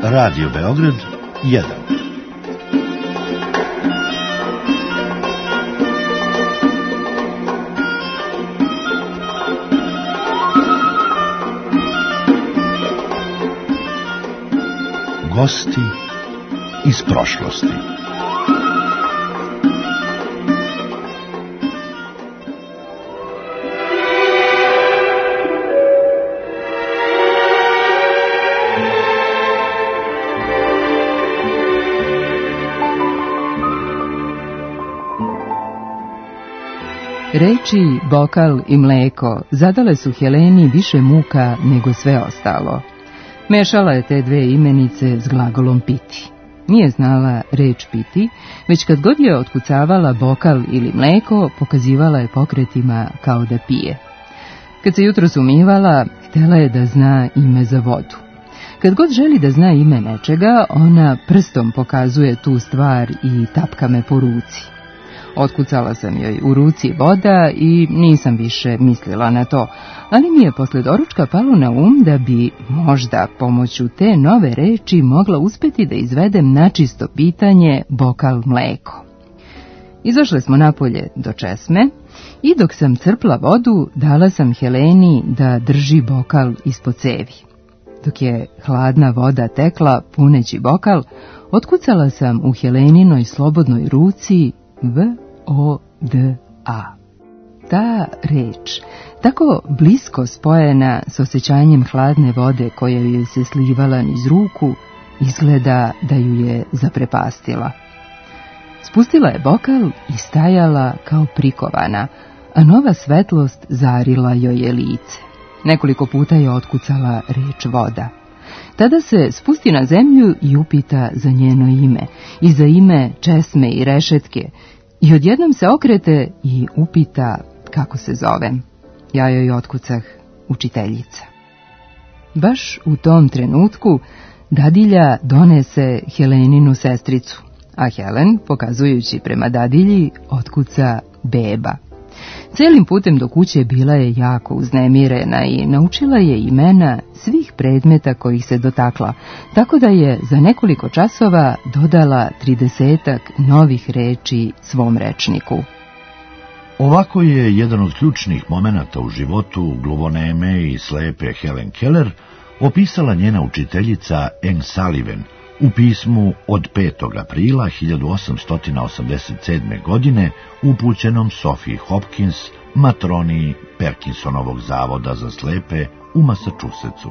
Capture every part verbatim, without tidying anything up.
Radio Beograd jedan. Gosti iz prošlosti. Reči, bokal i mleko zadale su Heleni više muka nego sve ostalo. Mešala je te dve imenice s glagolom piti. Nije znala reč piti, već kad god je otkucavala bokal ili mleko, pokazivala je pokretima kao da pije. Kad se jutros umivala, htjela je da zna ime za vodu. Kad god želi da zna ime nečega, ona prstom pokazuje tu stvar i tapka me po ruci. Otkucala sam joj u ruci voda i nisam više mislila na to, ali mi je posle doručka palo na um da bi možda pomoću te nove reči mogla uspjeti da izvedem načisto pitanje bokal mleko. Izašle smo napolje do česme i dok sam crpla vodu, dala sam Heleni da drži bokal ispod cevi. Dok je hladna voda tekla puneći bokal, otkucala sam u Heleninoj slobodnoj ruci V O D A. Ta reč, tako blisko spojena s osjećanjem hladne vode koja joj se slivala niz ruku, izgleda da ju je zaprepastila. Spustila je bokal i stajala kao prikovana, a nova svetlost zarila joj je lice. Nekoliko puta je otkucala reč voda. Tada se spusti na zemlju i upita za njeno ime, i za ime česme i rešetke, i odjednom se okrete i upita kako se zovem. Ja joj otkucah učiteljica. Baš u tom trenutku dadilja donese Heleninu sestricu, a Helen, pokazujući prema dadilji, otkuca beba. Celim putem do kuće bila je jako uznemirena i naučila je imena svih predmeta kojih se dotakla, tako da je za nekoliko časova dodala tridesetak novih reči svom rečniku. Ovako je jedan od ključnih momenata u životu gluvoneme i slepe Helen Keller opisala njena učiteljica Anne Sullivan u pismu od petog aprila hiljadu osamsto osamdeset sedme. godine upućenom Sophie Hopkins, matroni Perkinsonovog zavoda za slepe u Massachusettsu.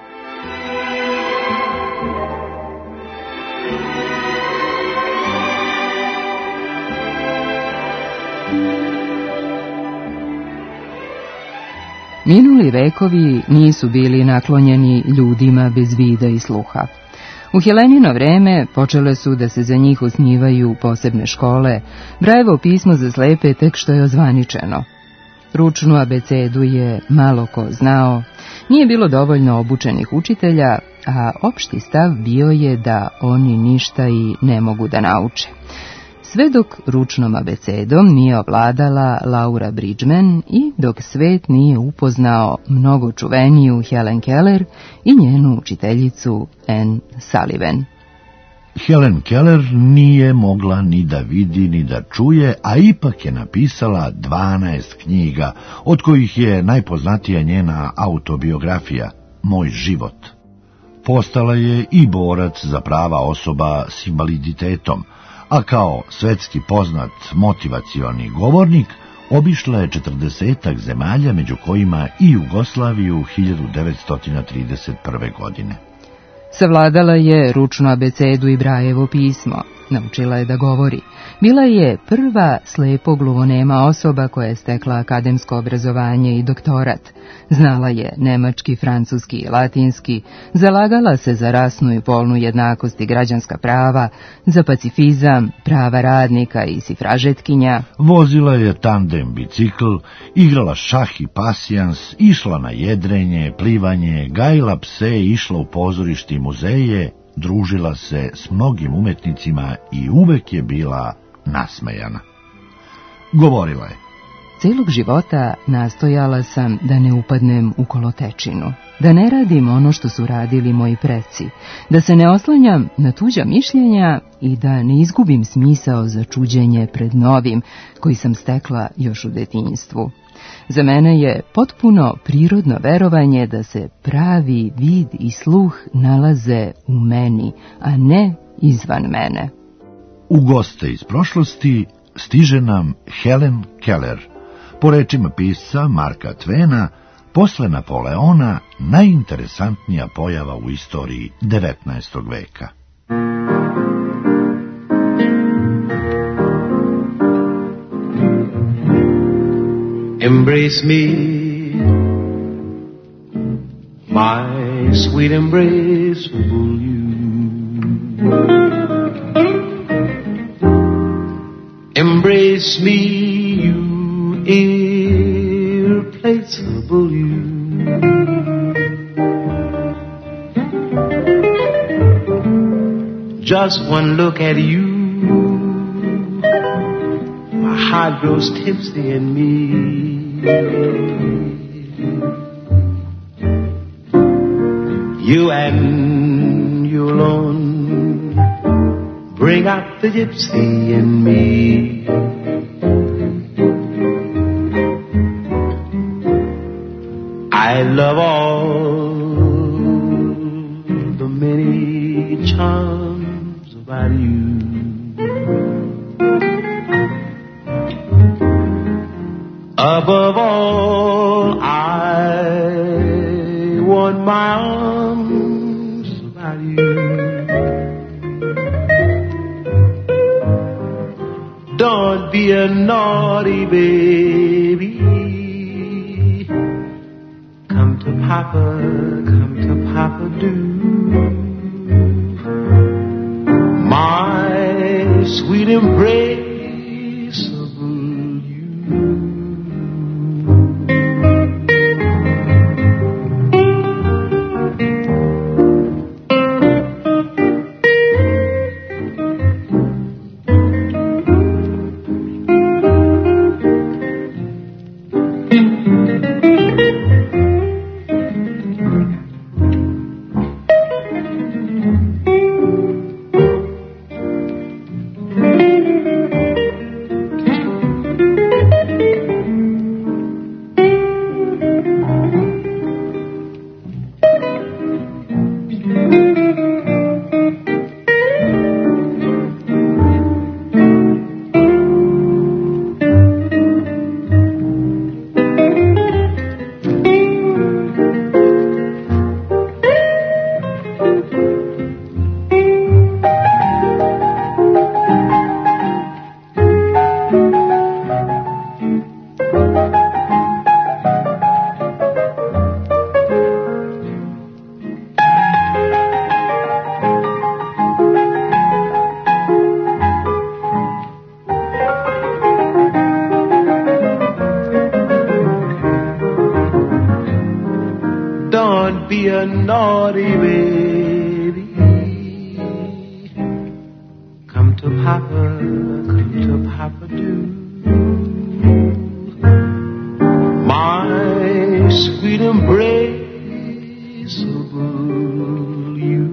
Minuli vekovi nisu bili naklonjeni ljudima bez vida i sluha. U Helenino vreme počele su da se za njih osnivaju posebne škole, Brajevo pismo za slepe tek što je ozvaničeno. Ručnu abecedu je malo ko znao, nije bilo dovoljno obučenih učitelja, a opšti stav bio je da oni ništa i ne mogu da nauče. Sve dok ručnom abecedom nije ovladala Laura Bridgman i dok svet nije upoznao mnogo čuveniju Helen Keller i njenu učiteljicu Anne Sullivan. Helen Keller nije mogla ni da vidi ni da čuje, a ipak je napisala dvanaest knjiga, od kojih je najpoznatija njena autobiografija Moj život. Postala je i borac za prava osoba s invaliditetom, a kao svetski poznat motivacioni govornik obišla je četrdesetak zemalja, među kojima i Jugoslaviju hiljadu devetsto trideset prve. godine. Savladala je ručnu abecedu i Brajevo pismo, naučila je da govori. Bila je prva slepo gluvonema osoba koja je stekla akademsko obrazovanje i doktorat. Znala je nemački, francuski i latinski, zalagala se za rasnu i polnu jednakost i građanska prava, za pacifizam, prava radnika i sifražetkinja. Vozila je tandem bicikl, igrala šah i pasijans, išla na jedrenje, plivanje, gajila pse, išla u pozorište i muzeje, družila se s mnogim umetnicima i uvek je bila nasmejana. Govorila je: Celog života nastojala sam da ne upadnem u kolotečinu, da ne radim ono što su radili moji preci, da se ne oslanjam na tuđa mišljenja i da ne izgubim smisao za čuđenje pred novim koji sam stekla još u detinjstvu. Za mene je potpuno prirodno verovanje da se pravi vid i sluh nalaze u meni, a ne izvan mene. U goste iz prošlosti stiže nam Helen Keller, po rečima pisca Marka Twena, posle Napoleona najinteresantnija pojava u istoriji devetnaestog veka. Embrace me, my sweet embraceable you. Embrace me, you irreplaceable you. Just one look at you, my heart grows tipsy in me. You and you alone bring out the gypsy in me. I love all the many charms about you. Above all, I want my arms about you. Don't be a naughty baby. Come to Papa, come to Papa do. My sweet embrace. Be a naughty baby. Come to Papa, come to Papa do. My sweet embraceable you.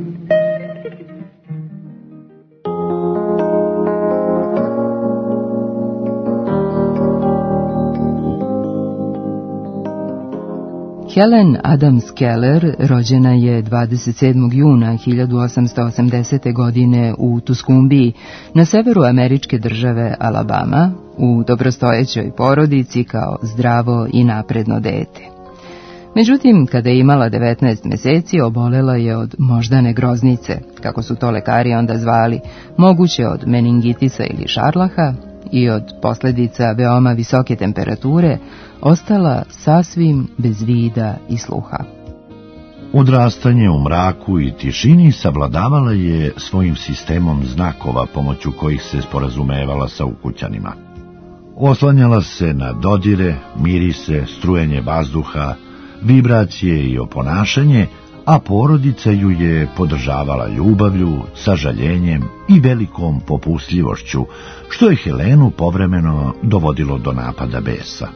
Helen Adams Keller rođena je dvadeset sedmog juna hiljadu osamsto osamdesete. godine u Tuscumbiji, na severu američke države Alabama, u dobrostojećoj porodici kao zdravo i napredno dete. Međutim, kada je imala devetnaest meseci, obolela je od moždane groznice, kako su to lekari onda zvali, moguće od meningitisa ili šarlaha, i od posljedica veoma visoke temperature ostala sasvim bez vida i sluha. Odrastanje u mraku i tišini savladavala je svojim sistemom znakova pomoću kojih se sporazumevala sa ukućanima. Oslanjala se na dodire, mirise, strujenje vazduha, vibracije i oponašanje, a porodica ju je podržavala ljubavlju, sažaljenjem i velikom popustljivošću, što je Helenu povremeno dovodilo do napada besa.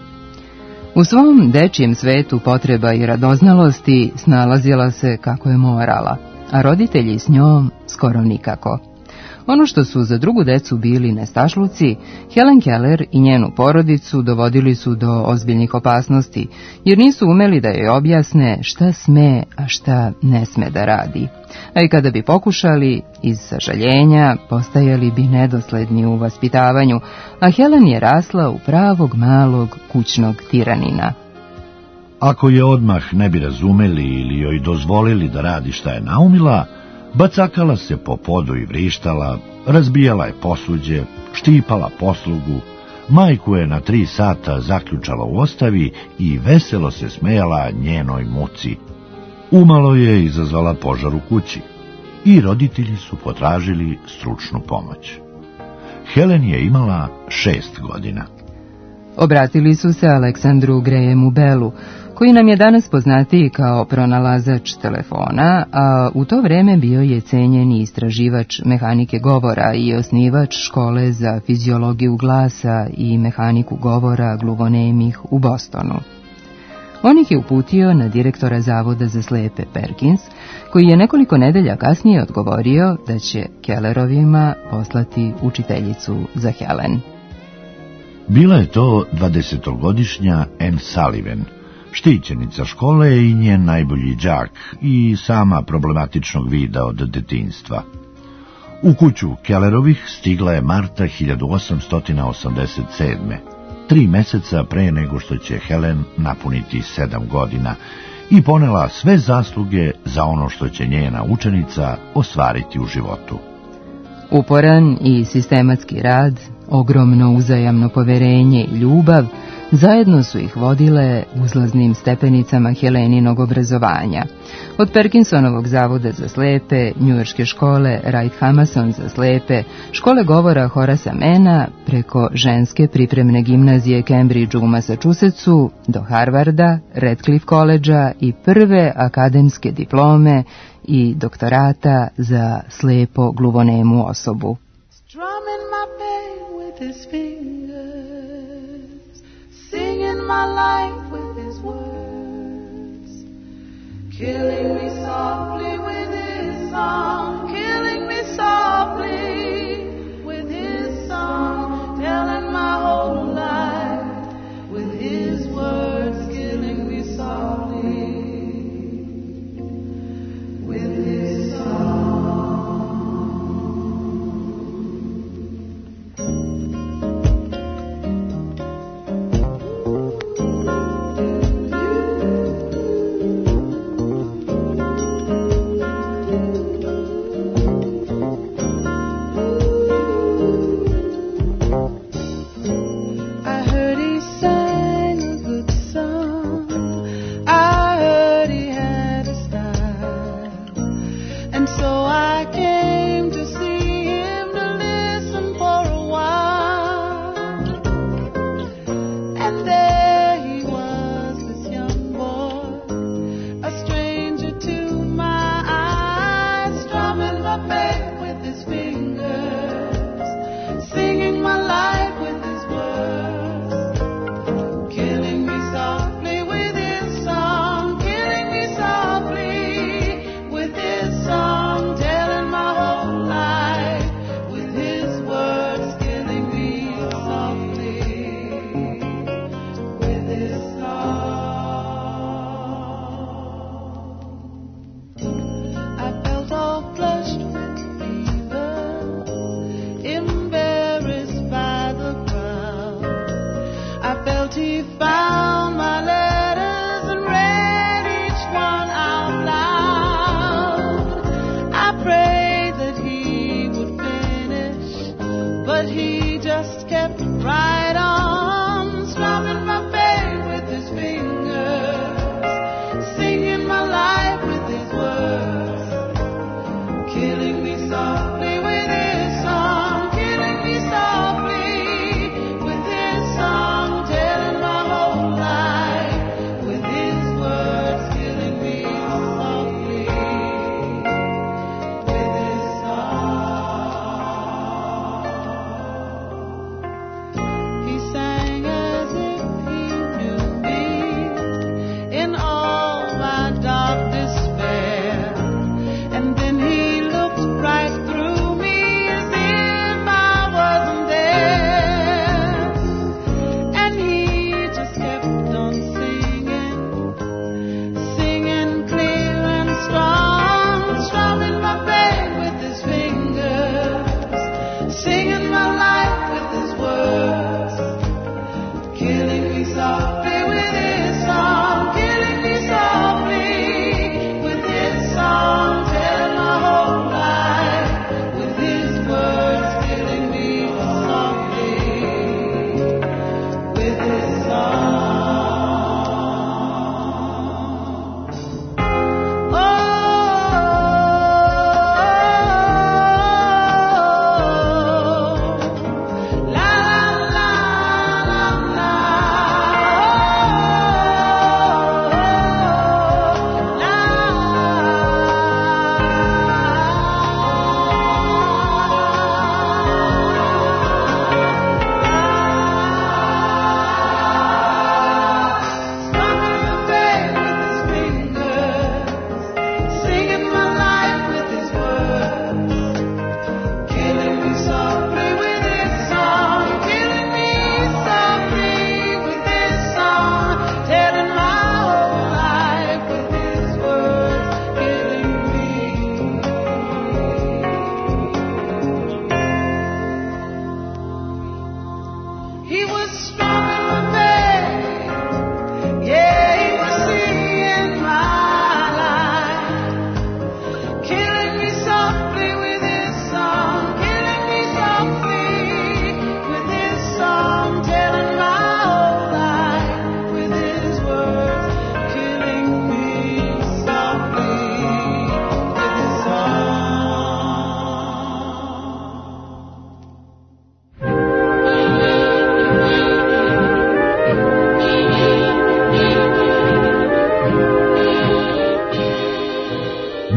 U svom dečijem svetu potreba i radoznalosti snalazila se kako je morala, a roditelji s njom skoro nikako. Ono što su za drugu decu bili nestašluci, Helen Keller i njenu porodicu dovodili su do ozbiljnih opasnosti, jer nisu umeli da joj objasne šta sme, a šta ne sme da radi. A i kada bi pokušali, iz sažaljenja postajali bi nedosledni u vaspitavanju, a Helen je rasla u pravog malog kućnog tiranina. Ako je odmah ne bi razumeli ili joj dozvolili da radi šta je naumila, bacakala se po podu i vrištala, razbijala je posuđe, štipala poslugu, majku je na tri sata zaključala u ostavi i veselo se smejala njenoj muci. Umalo je izazvala požar u kući i roditelji su potražili stručnu pomoć. Helen je imala šest godina. Obratili su se Aleksandru Grahamu Bellu, koji nam je danas poznatiji kao pronalazač telefona, a u to vreme bio je cenjeni istraživač mehanike govora i osnivač škole za fiziologiju glasa i mehaniku govora gluvonemih u Bostonu. On ih je uputio na direktora Zavoda za slepe Perkins, koji je nekoliko nedelja kasnije odgovorio da će Kellerovima poslati učiteljicu za Helen. Bila je to dvadesetogodišnja Anne Sullivan, štićenica škole i njen najbolji đak i sama problematičnog vida od detinjstva. U kuću Kellerovih stigla je marta hiljadu osamsto osamdeset sedme, tri meseca pre nego što će Helen napuniti sedam godina, i ponela sve zasluge za ono što će njena učenica ostvariti u životu. Uporan i sistematski rad, ogromno uzajamno poverenje i ljubav zajedno su ih vodile uzlaznim stepenicama Heleninog obrazovanja. Od Perkinsonovog zavoda za slepe, njujorške škole Wright Hamason za slepe, škole govora Horasa Mena, preko ženske pripremne gimnazije Cambridgeu u Massachusettsu, do Harvarda, Radcliffe Collegea i prve akademske diplome i doktorata za slepo gluvonemu osobu. Strumming my pain with his fingers, singing my life with his words, killing me softly with his song, killing me softly with his song, telling my whole life with his words, killing me softly with his song.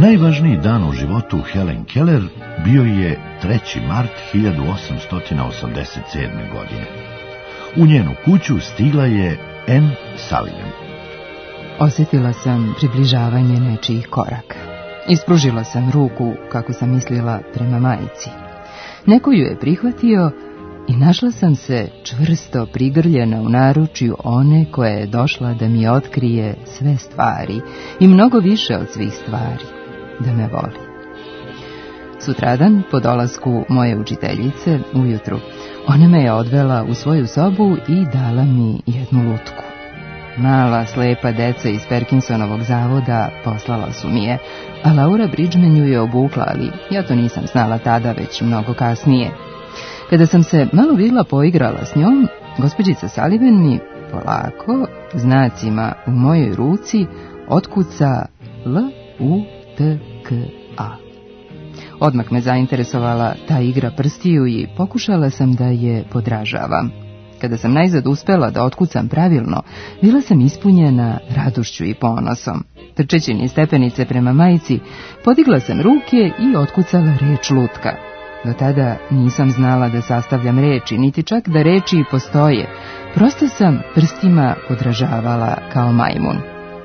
Najvažniji dan u životu Helen Keller bio je treći mart hiljadu osamsto osamdeset sedme. godine. U njenu kuću stigla je Anne Sullivan. Osjetila sam približavanje nečijih koraka. Ispružila sam ruku, kako sam mislila, prema majici. Neko ju je prihvatio i našla sam se čvrsto prigrljena u naručju one koja je došla da mi otkrije sve stvari i mnogo više od svih stvari, da me voli. Sutradan, po dolasku moje učiteljice, ujutru, ona me je odvela u svoju sobu i dala mi jednu lutku. Mala, slepa deca iz Perkinsonovog zavoda poslala su mi je, a Laura Bridgman ju je obukla, ali ja to nisam znala tada, već mnogo kasnije. Kada sam se malo bila poigrala s njom, gospođica Sullivan mi polako, znacima u mojoj ruci, otkuca L U T K A. Odmah me zainteresovala ta igra prstiju i pokušala sam da je podražavam. Kada sam najzad uspela da otkucam pravilno, bila sam ispunjena radošću i ponosom. Trčeći niz stepenice prema majici, podigla sam ruke i otkucala reč lutka. Do tada nisam znala da sastavljam reči, niti čak da reči i postoje. Prosto sam prstima podražavala kao majmun.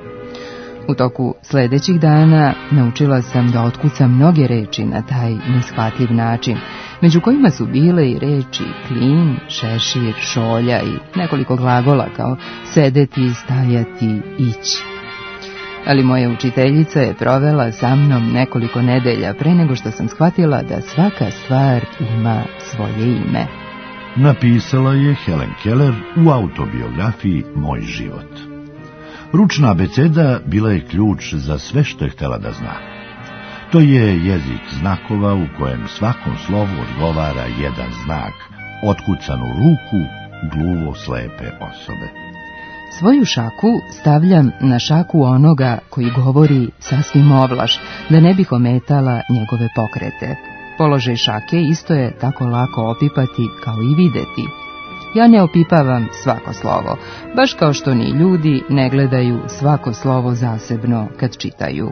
U toku sljedećih dana naučila sam da otkucam mnoge reči na taj neshvatljiv način, među kojima su bile i reči klin, šešir, šolja i nekoliko glagola kao sedeti, stajati, ići. Ali moja učiteljica je provela sa mnom nekoliko nedelja pre nego što sam shvatila da svaka stvar ima svoje ime. Napisala je Helen Keller u autobiografiji Moj život. Ručna abeceda bila je ključ za sve što je htjela da zna. To je jezik znakova u kojem svakom slovu odgovara jedan znak, otkucan u ruku gluvo slepe osobe. Svoju šaku stavljam na šaku onoga koji govori sasvim ovlaš, da ne bih ometala njegove pokrete. Položaj šake isto je tako lako opipati kao i videti. Ja ne opipavam svako slovo, baš kao što ni ljudi ne gledaju svako slovo zasebno kad čitaju.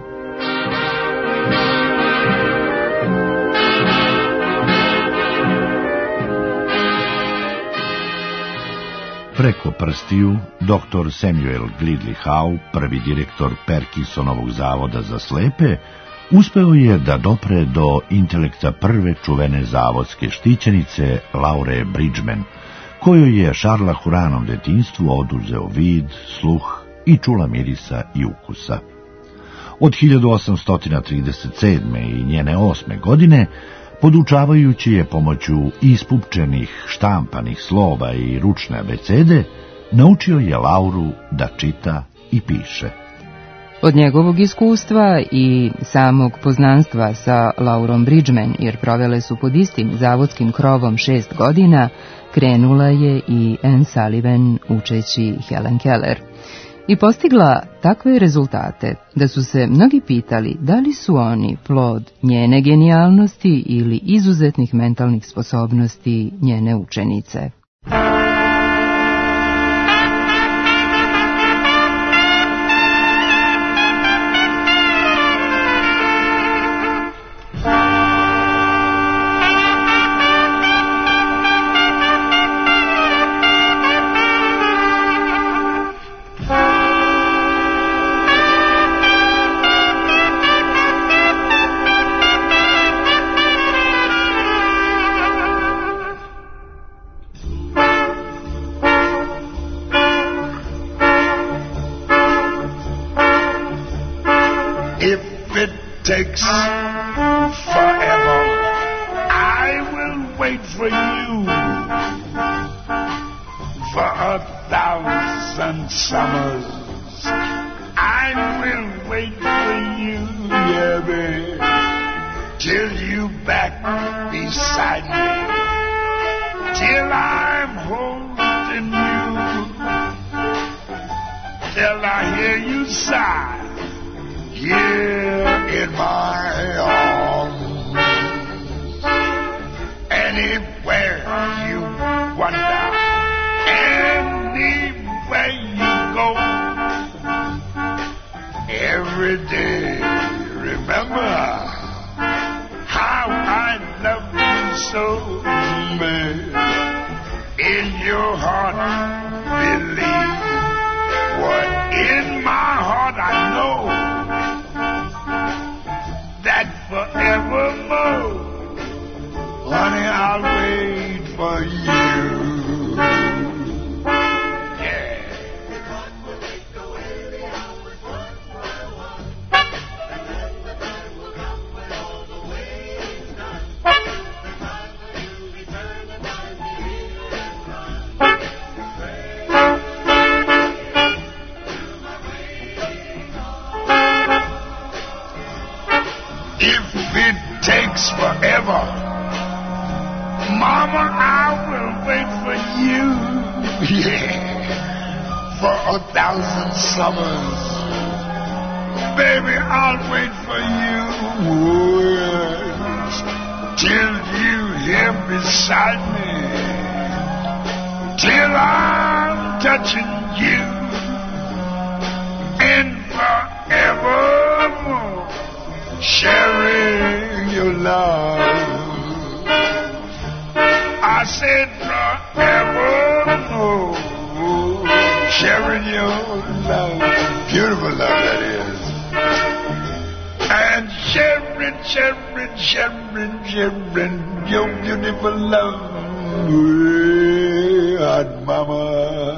Preko prstiju, doktor Samuel Gridley Howe, prvi direktor Perkinsonovog zavoda za slepe, uspeo je da dopre do intelekta prve čuvene zavodske štićenice Laure Bridgman, kojoj je šarlah u ranom detinjstvu oduzeo vid, sluh i čula mirisa i ukusa. Od hiljadu osamsto trideset sedme. i njene osme godine, podučavajući je pomoću ispupčenih štampanih slova i ručne abecede, naučio je Lauru da čita i piše. Od njegovog iskustva i samog poznanstva sa Laurom Bridgman, jer provele su pod istim zavodskim krovom šest godina, krenula je i Anne Sullivan učeći Helen Keller. I postigla takve rezultate da su se mnogi pitali da li su oni plod njene genijalnosti ili izuzetnih mentalnih sposobnosti njene učenice. Takes forever, I will wait for you for a thousand summers. I will wait for you, yeah, babe, till you back beside me, till I'm holding you, till I hear you sigh. Here in my arms, anywhere you wander, anywhere you go, every day remember how I love you so, man. In your heart, believe what in my heart I know, that forevermore, honey, I'll wait for you. Takes forever, Mama, I will wait for you, yeah, for a thousand summers. Baby, I'll wait for you, yes, till you here beside me, till I'm touching you, and forevermore sharing your love. I said forevermore, sharing your love. Beautiful love that is. And sharing, sharing, sharing, sharing your beautiful love with Mama.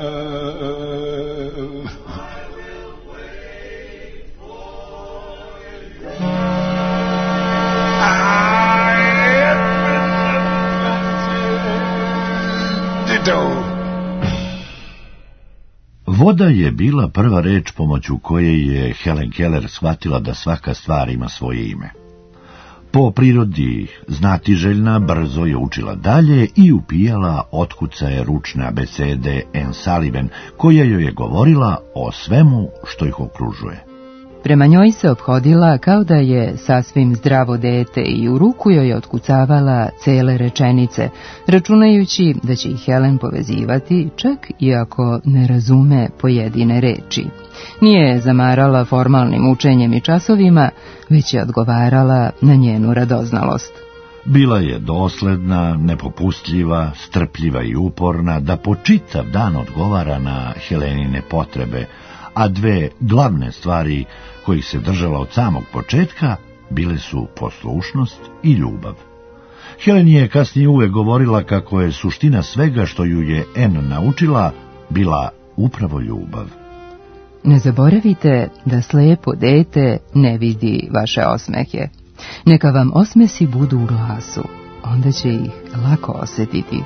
Voda je bila prva reč pomoću koje je Helen Keller shvatila da svaka stvar ima svoje ime. Po prirodi znatiželjna brzo je učila dalje i upijala otkucaje ručne abecede Anne Sullivan, koja joj je govorila o svemu što ih okružuje. Prema njoj se ophodila kao da je sasvim zdravo dete i u ruku joj je otkucavala cele rečenice, računajući da će ih Helen povezivati, čak i ako ne razume pojedine reči. Nije je zamarala formalnim učenjem i časovima, već je odgovarala na njenu radoznalost. Bila je dosledna, nepopustljiva, strpljiva i uporna, da po čitav dan odgovara na Helenine potrebe, a dve glavne stvari kojih se držala od samog početka bile su poslušnost i ljubav. Helen je kasnije uvek govorila kako je suština svega što ju je Anne naučila bila upravo ljubav. Ne zaboravite da slepo dete ne vidi vaše osmehe. Neka vam osmesi budu u glasu, onda će ih lako osjetiti.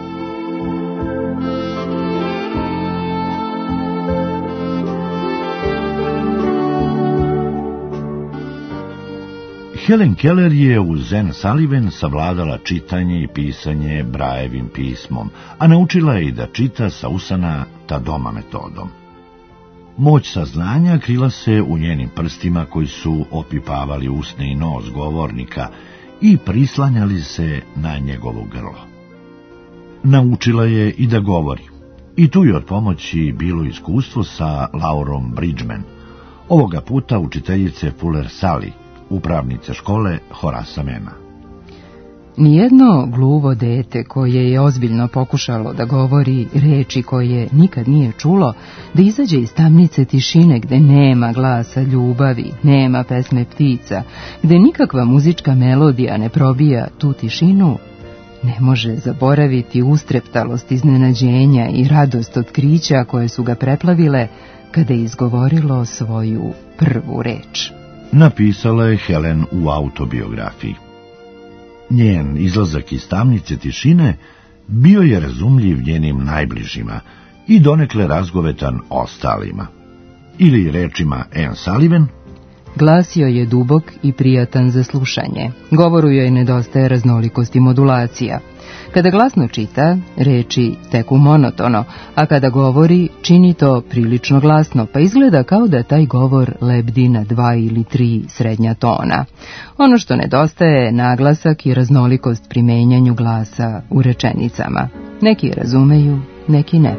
Helen Keller je uz Anne Sullivan savladala čitanje i pisanje Braillevim pismom, a naučila je i da čita sa usana ta doma metodom. Moć saznanja krila se u njenim prstima koji su opipavali usne i nos govornika i prislanjali se na njegovo grlo. Naučila je i da govori, i tu je od pomoći bilo iskustvo sa Laurom Bridgman, ovoga puta učiteljice Fuller Sally, upravnice škole Horasa Mena. Nijedno gluvo dete koje je ozbiljno pokušalo da govori reči koje nikad nije čulo, da izađe iz tamnice tišine gde nema glasa ljubavi, nema pesme ptica, gde nikakva muzička melodija ne probija tu tišinu, ne može zaboraviti ustreptalost iznenađenja i radost otkrića koje su ga preplavile kada je izgovorilo svoju prvu reč. Napisala je Helen u autobiografiji. Njen izlazak iz tamnice tišine bio je razumljiv njenim najbližima i donekle razgovetan ostalima. Ili rečima Anne Sullivan, glas joj je dubok i prijatan za slušanje. Govoru joj nedostaje raznolikosti modulacija. Kada glasno čita, reči teku monotono, a kada govori, čini to prilično glasno, pa izgleda kao da taj govor lebdi na dva ili tri srednja tona. Ono što nedostaje je naglasak i raznolikost pri menjanju glasa u rečenicama. Neki razumeju, neki ne.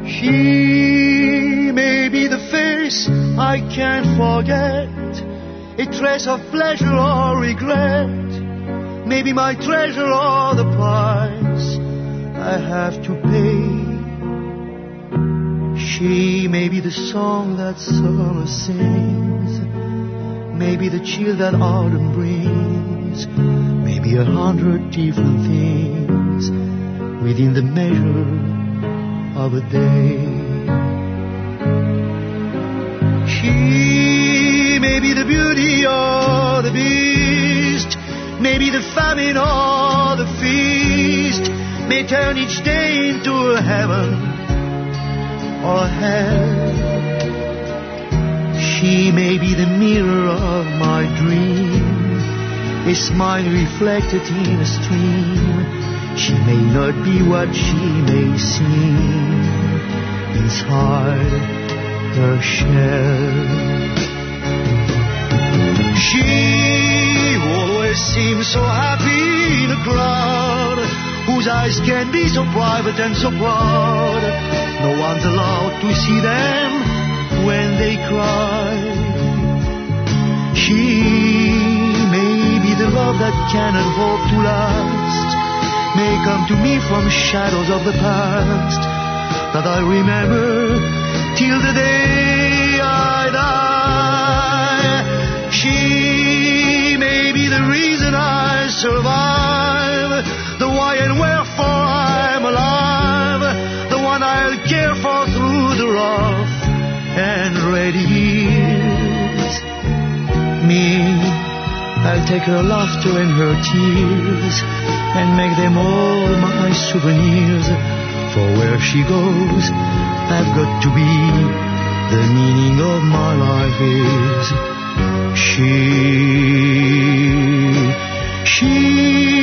She may be the face I can't forget. a trace of pleasure or regret, maybe my treasure or the price I have to pay. She may be the song that summer sings, maybe the chill that autumn brings, maybe a hundred different things within the measure of a day. She may be the beauty or the beast, maybe the famine or the feast, may turn each day into a heaven or a hell. She may be the mirror of my dream, a smile reflected in a stream. She may not be what she may seem inside her shell. She who always seems so happy in a crowd, whose eyes can be so private and so proud, no one's allowed to see them when they cry. She may be the love that cannot hope to last, may come to me from shadows of the past that I remember till the day I die. She may be the reason I survive, the why and wherefore I'm alive, the one I'll care for through the rough and ready years. Me, I'll take her laughter and her tears and make them all my souvenirs. For where she goes, I've got to be. The meaning of my life is she, she.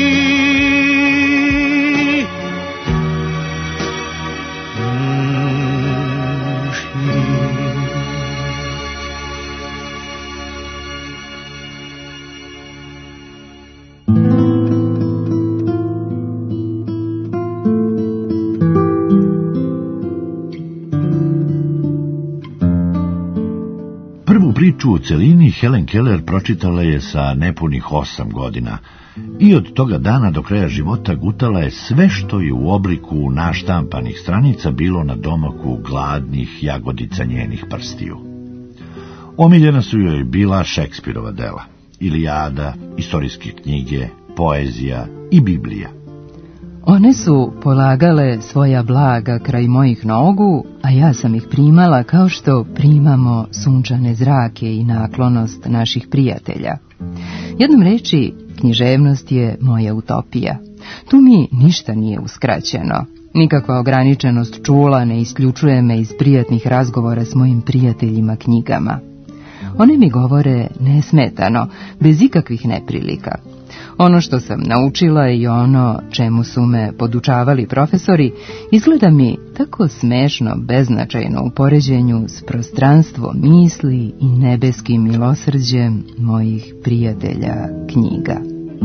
Priču u celini Helen Keller pročitala je sa nepunih osam godina i od toga dana do kraja života gutala je sve što je u obliku naštampanih stranica bilo na domaku gladnih jagodica njenih prstiju. Omiljena su joj bila Šekspirova dela, Ilijada, istorijske knjige, poezija i Biblija. One su polagale svoja blaga kraj mojih nogu, a ja sam ih primala kao što primamo sunčane zrake i naklonost naših prijatelja. Jednom reči, književnost je moja utopija. Tu mi ništa nije uskraćeno. Nikakva ograničenost čula ne isključuje me iz prijatnih razgovora s mojim prijateljima knjigama. One mi govore nesmetano, bez ikakvih neprilika. Ono što sam naučila i ono čemu su me podučavali profesori izgleda mi tako smešno beznačajno u poređenju s prostranstvom misli i nebeskim milosrđem mojih prijatelja knjiga.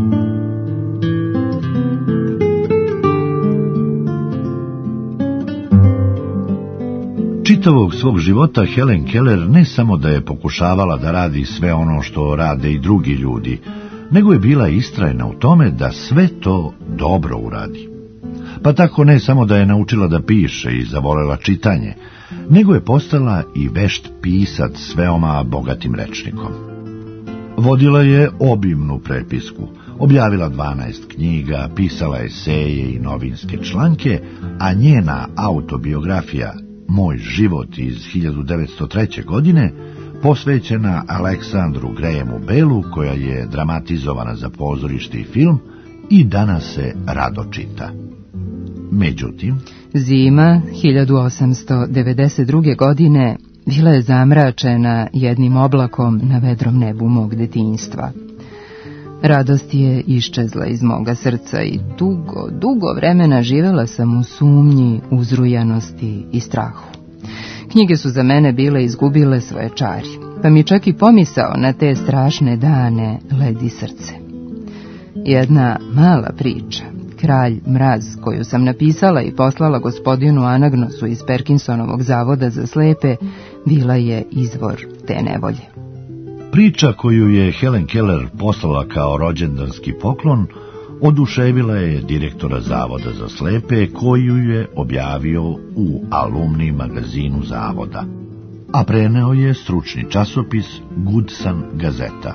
Čitavog svog života Helen Keller ne samo da je pokušavala da radi sve ono što rade i drugi ljudi, nego je bila istrajna u tome da sve to dobro uradi. Pa tako ne samo da je naučila da piše i zavolela čitanje, nego je postala i vešt pisac s veoma bogatim rečnikom. Vodila je obimnu prepisku, objavila dvanaest knjiga, pisala eseje i novinske članke, a njena autobiografija Moj život iz hiljadu devetsto treće. godine posvećena Aleksandru Grahamu Bellu, koja je dramatizovana za pozorište i film, i danas se rado čita. Međutim, zima hiljadu osamsto devedeset druge. godine bila je zamračena jednim oblakom na vedrom nebu mog detinjstva. Radost je iščezla iz moga srca i dugo, dugo vremena živela sam u sumnji, uzrujanosti i strahu. Knjige su za mene bile izgubile svoje čari, pa mi čak i pomisao na te strašne dane ledi srce. Jedna mala priča, Kralj mraz, koju sam napisala i poslala gospodinu Anagnosu iz Perkinsonovog zavoda za slepe, bila je izvor te nevolje. Priča koju je Helen Keller poslala kao rođendanski poklon oduševila je direktora Zavoda za slepe, koju je objavio u alumni magazinu Zavoda, a preneo je stručni časopis Goodson Gazeta.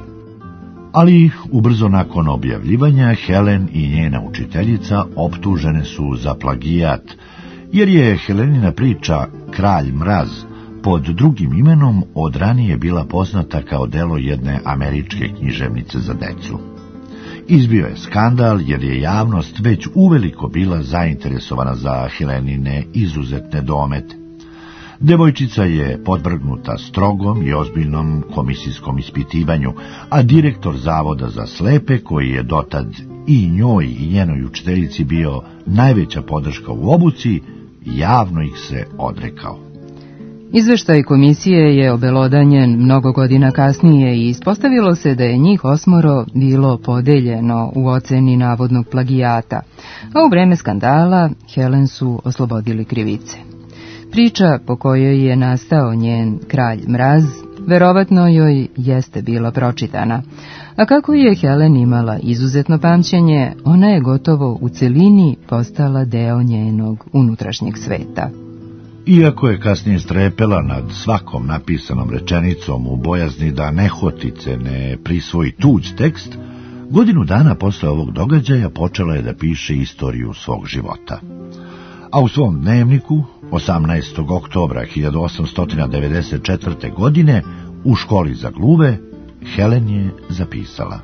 Ali ubrzo nakon objavljivanja Helen i njena učiteljica optužene su za plagijat, jer je Helenina priča Kralj mraz pod drugim imenom od ranije bila poznata kao delo jedne američke književnice za decu. Izbio je skandal jer je javnost već uveliko bila zainteresovana za Helenine izuzetne domete. Devojčica je podvrgnuta strogom i ozbiljnom komisijskom ispitivanju, a direktor Zavoda za slepe, koji je dotad i njoj i njenoj učiteljici bio najveća podrška u obuci, javno ih se odrekao. Izveštaj komisije je obelodanjen mnogo godina kasnije i ispostavilo se da je njih osmoro bilo podeljeno u oceni navodnog plagijata, a u vreme skandala Helen su oslobodili krivice. Priča po kojoj je nastao njen Kralj mraz verovatno joj jeste bila pročitana, a kako je Helen imala izuzetno pamćenje, ona je gotovo u celini postala deo njenog unutrašnjeg sveta. Iako je kasnije strepela nad svakom napisanom rečenicom u bojazni da nehotice ne prisvoji tuđ tekst, godinu dana posle ovog događaja počela je da piše istoriju svog života. A u svom dnevniku, osamnaestog oktobra hiljadu osamsto devedeset četvrte. godine, u školi za gluve, Helen je zapisala: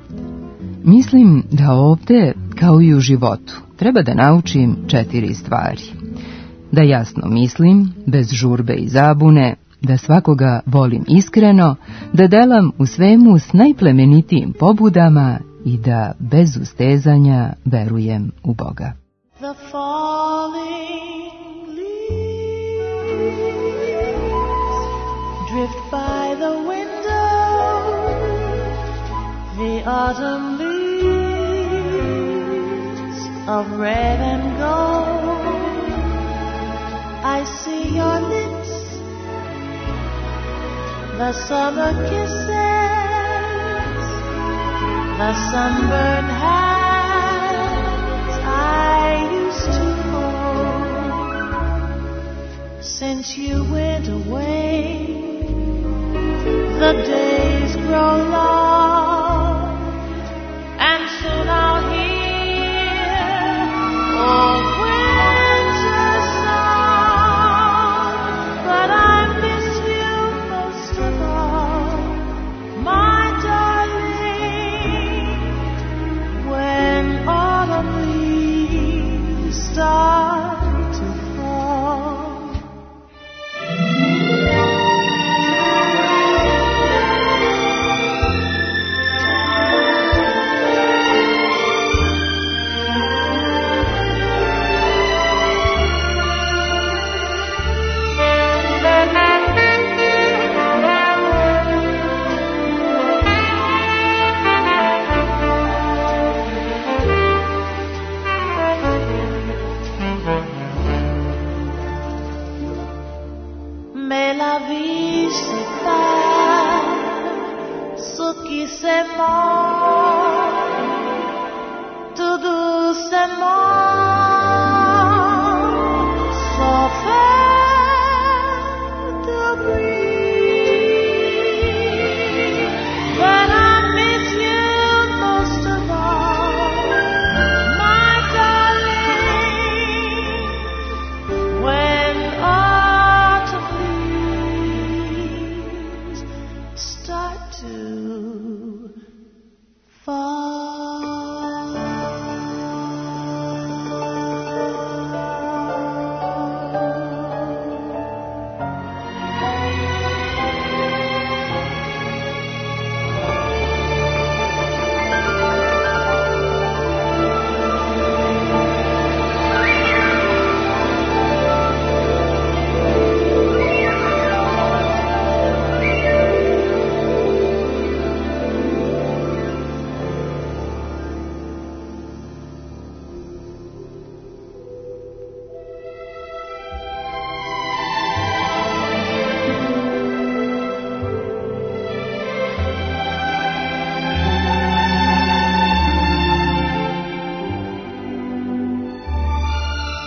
Mislim da ovde, kao i u životu, treba da naučim četiri stvari. Da jasno mislim, bez žurbe i zabune, da svakoga volim iskreno, da delam u svemu s najplemenitijim pobudama i da bez ustezanja verujem u Boga. The falling leaves drift by the window, the autumn leaves of red and gold. I see your lips, the summer kisses, the sunburned hands I used to hold. Since you went away, the days grow long, and soon I'll hear old winter song. But I miss you most of all, my darling, when autumn leaves start to fall. Mais la vie c'est pas ce qui s'aimant tout doucement sans faire de bruit. But I miss you most of all, my darling, when autumn leaves start to fall.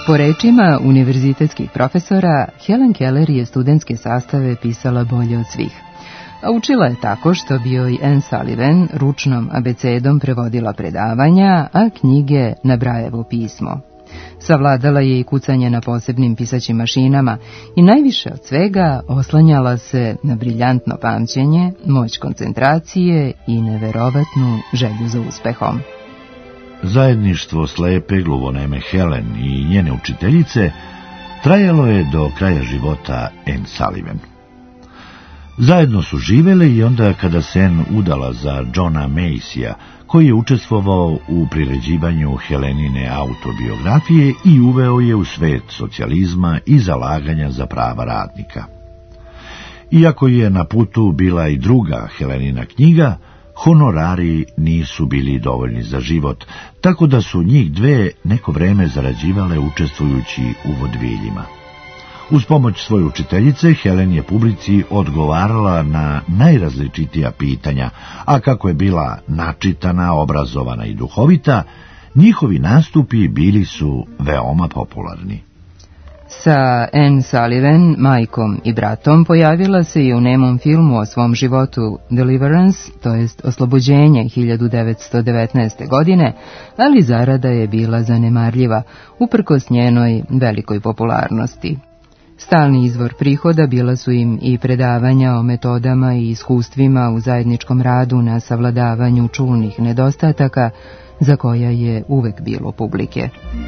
Po rečima univerzitetskih profesora, Helen Keller je studentske sastave pisala bolje od svih. A učila je tako što bi joj Anne Sullivan ručnom abecedom prevodila predavanja, a knjige na Brajevo pismo. Savladala je i kucanje na posebnim pisaćim mašinama i najviše od svega oslanjala se na briljantno pamćenje, moć koncentracije i neverovatnu želju za uspehom. Zajedništvo slepe gluvoneme Helen i njene učiteljice trajalo je do kraja života Anne Sullivan. Zajedno su živele i onda kada se Anne udala za Johna Macya, koji je učestvovao u priređivanju Helenine autobiografije i uveo je u svet socijalizma i zalaganja za prava radnika. Iako je na putu bila i druga Helenina knjiga, honorari nisu bili dovoljni za život, tako da su njih dve neko vreme zarađivale učestvujući u vodviljima. Uz pomoć svoje učiteljice, Helen je publici odgovarala na najrazličitija pitanja, a kako je bila načitana, obrazovana i duhovita, njihovi nastupi bili su veoma popularni. Sa Anne Sullivan, majkom i bratom, pojavila se i u nemom filmu o svom životu Deliverance, to jest Oslobođenje hiljadu devetsto devetnaeste. godine, ali zarada je bila zanemarljiva, uprkos njenoj velikoj popularnosti. Stalni izvor prihoda bila su im i predavanja o metodama i iskustvima u zajedničkom radu na savladavanju čulnih nedostataka, za koja je uvek bilo publike.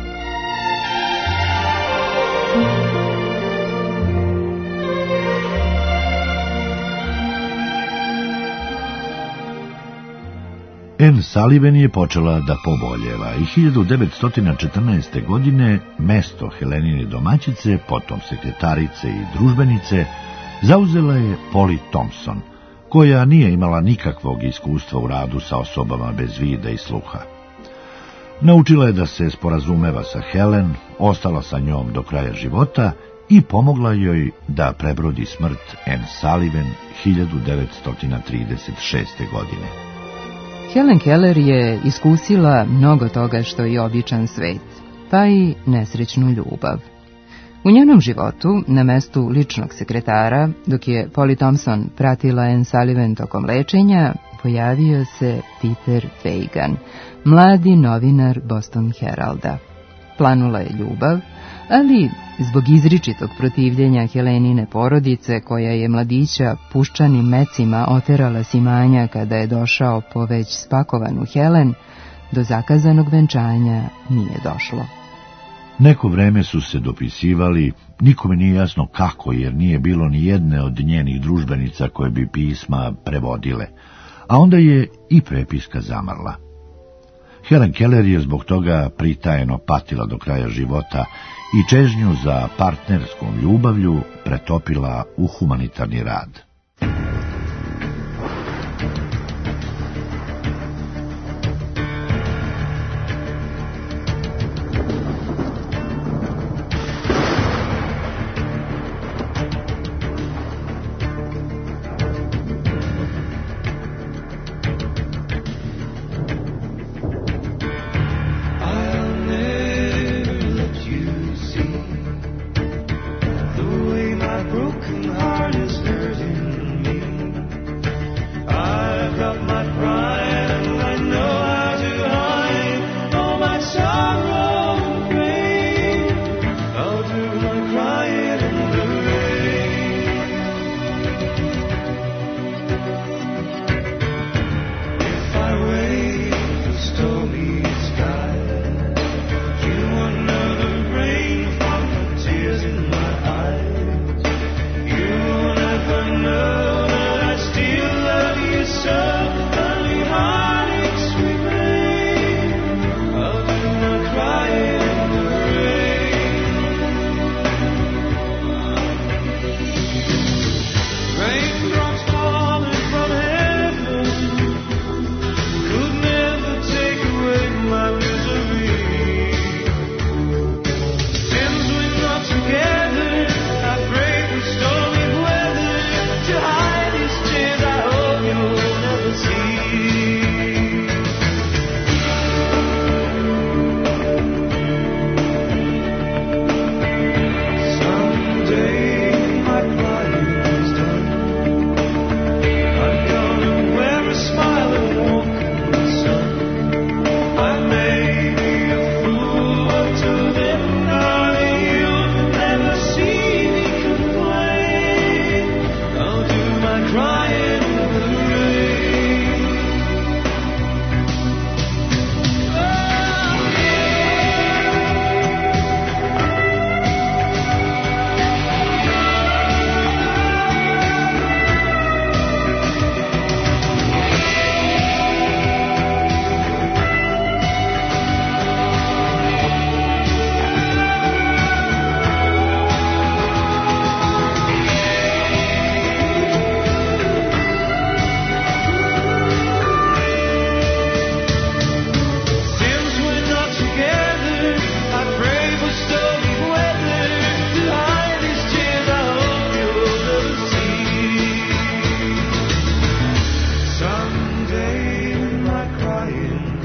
Anne Sullivan je počela da poboljeva i hiljadu devetsto četrnaeste. godine mesto Helenine domaćice, potom sekretarice i družbenice, zauzela je Polly Thompson, koja nije imala nikakvog iskustva u radu sa osobama bez vida i sluha. Naučila je da se sporazumeva sa Helen, ostala sa njom do kraja života i pomogla joj da prebrodi smrt Anne Sullivan hiljadu devetsto trideset šeste. godine. Helen Keller je iskusila mnogo toga što je običan svet, pa i nesrećnu ljubav. U njenom životu, na mestu ličnog sekretara, dok je Polly Thompson pratila Anne Sullivan tokom lečenja, pojavio se Peter Fagan, mladi novinar Boston Heralda. Planula je ljubav, ali zbog izričitog protivljenja Helenine porodice, koja je mladića puščanim mecima oterala s imanja kada je došao po već spakovanu Helen, do zakazanog venčanja nije došlo. Neko vreme su se dopisivali, nikome nije jasno kako, jer nije bilo ni jedne od njenih družbenica koje bi pisma prevodile, a onda je i prepiska zamrla. Helen Keller je zbog toga pritajeno patila do kraja života i čežnju za partnerskom ljubavlju pretopila u humanitarni rad.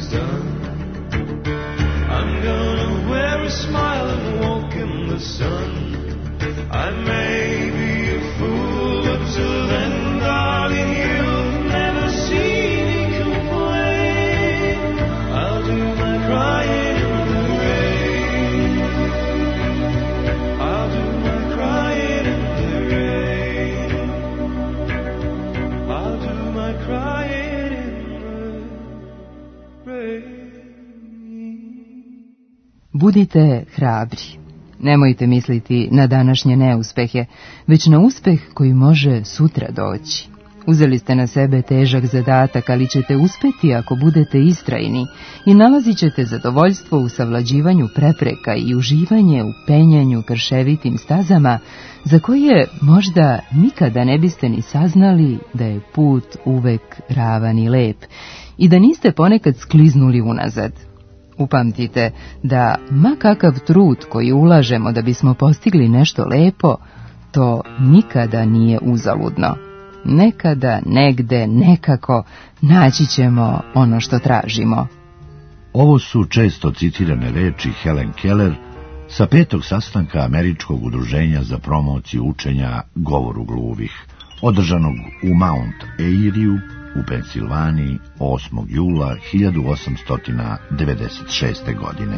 done, I'm gonna wear a smile and walk in the sun. I may be a fool, but till then, darling, you'll never see me complain. I'll do my crying in the rain. I'll do my crying in the rain. I'll do my crying in the rain. Budite hrabri. Nemojte misliti na današnje neuspehe, već na uspeh koji može sutra doći. Uzeli ste na sebe težak zadatak, ali ćete uspeti ako budete istrajni i nalazit ćete zadovoljstvo u savlađivanju prepreka i uživanje u penjanju krševitim stazama za koje možda nikada ne biste ni saznali da je put uvek ravan i lep i da niste ponekad skliznuli unazad. Upamtite da ma kakav trud koji ulažemo da bismo postigli nešto lepo, to nikada nije uzaludno. Nekada, negde, nekako naći ćemo ono što tražimo. Ovo su često citirane reči Helen Keller sa petog sastanka Američkog udruženja za promociju učenja govoru gluvih, održanog u Mount Airiju u Pensilvaniji osmog jula hiljadu osamsto devedeset šeste. godine.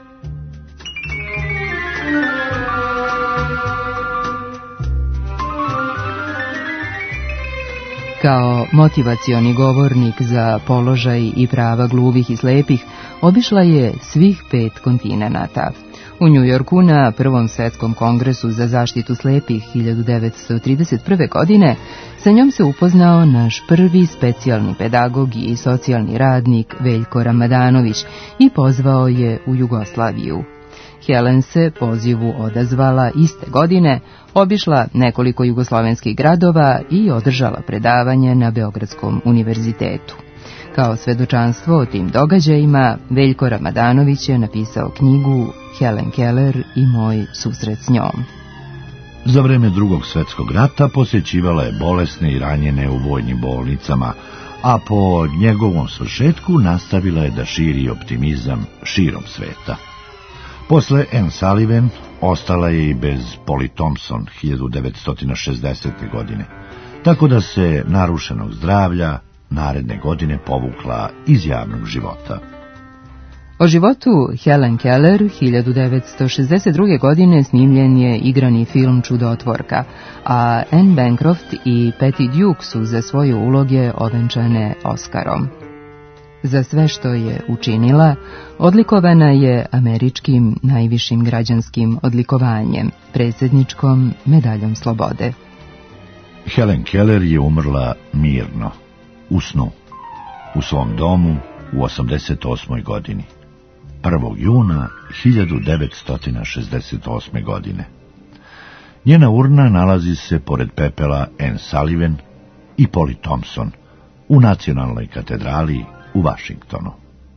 Kao motivacioni govornik za položaj i prava gluvih i slepih obišla je svih pet kontinenata. U Njujorku na Prvom svetskom kongresu za zaštitu slepih hiljadu devetsto trideset prve. godine sa njom se upoznao naš prvi specijalni pedagog i socijalni radnik Veljko Ramadanović i pozvao je u Jugoslaviju. Helen se pozivu odazvala iste godine, obišla nekoliko jugoslovenskih gradova i održala predavanje na Beogradskom univerzitetu. Kao svedočanstvo o tim događajima, Veljko Ramadanović je napisao knjigu Helen Keller i moj susret s njom. Za vreme Drugog svjetskog rata posjećivala je bolesne i ranjene u vojnim bolnicama, a po njegovom svršetku nastavila je da širi optimizam širom sveta. Posle Anne Sullivan ostala je i bez Polly Thompson hiljadu devetsto šezdesete. godine, tako da se narušenog zdravlja naredne godine povukla iz javnog života. O životu Helen Keller hiljadu devetsto šezdeset druge. godine snimljen je igrani film Čudotvorka, a Anne Bancroft i Patty Duke su za svoje uloge ovenčane Oskarom. Za sve što je učinila, odlikovana je američkim najvišim građanskim odlikovanjem, predsjedničkom medaljom slobode. Helen Keller je umrla mirno, u snu, u svom domu u osamdeset osmoj. godini, prvog juna hiljadu devetsto šezdeset osme. godine. Njena urna nalazi se pored pepela Anne Sullivan i Polly Thompson u Nacionalnoj katedrali u Vašingtonu.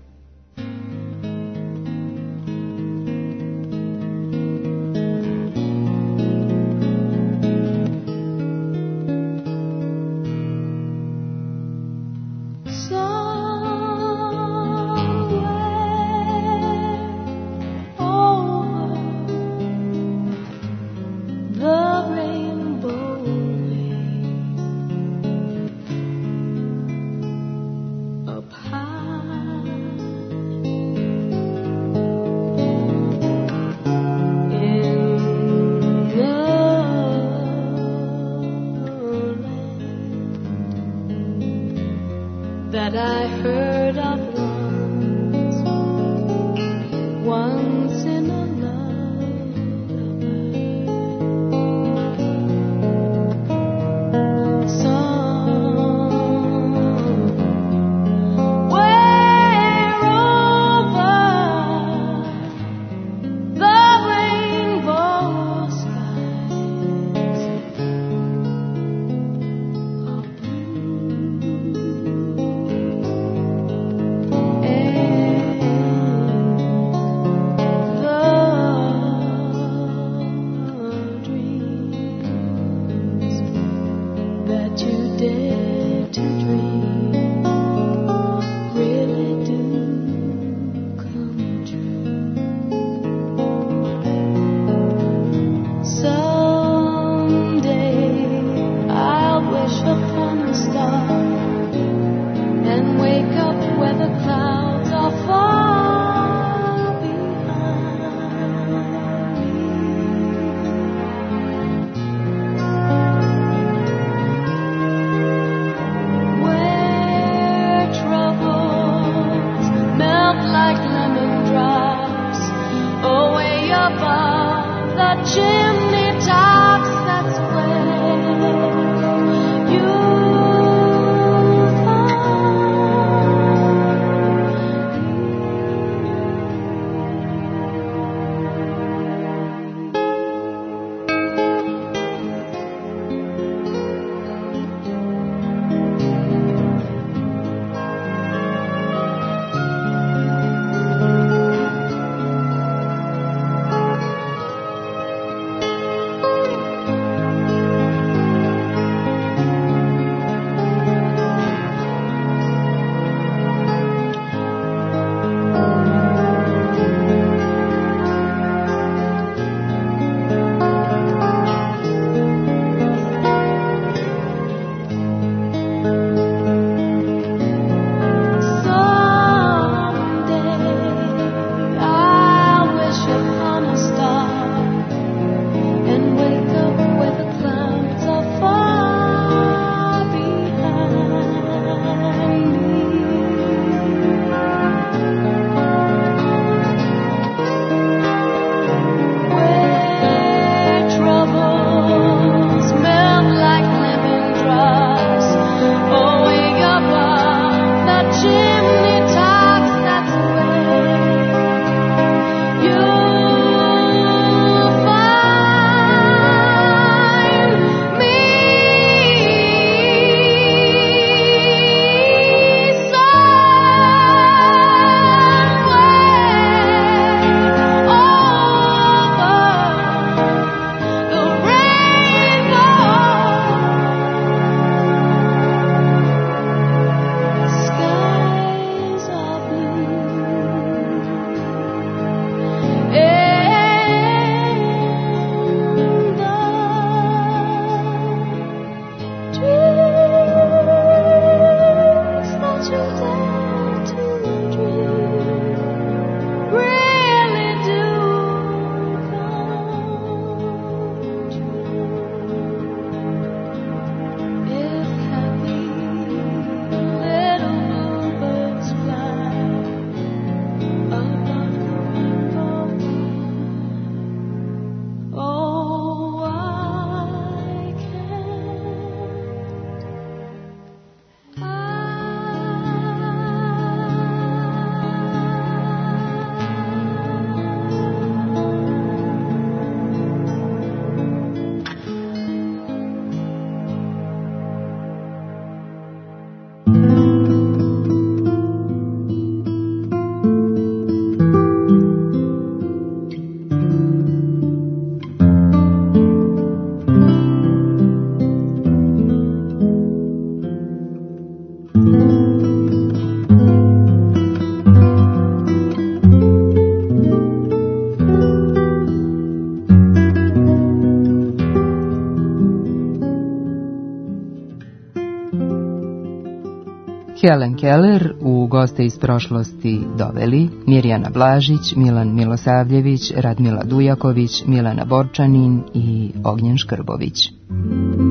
That I heard of once, once in a lullaby, somewhere over the rainbow skies are blue. Helen Keller u goste iz prošlosti doveli Mirjana Blažić, Milan Milosavljević, Radmila Dujaković, Milana Borčanin i Ognjen Škrbović.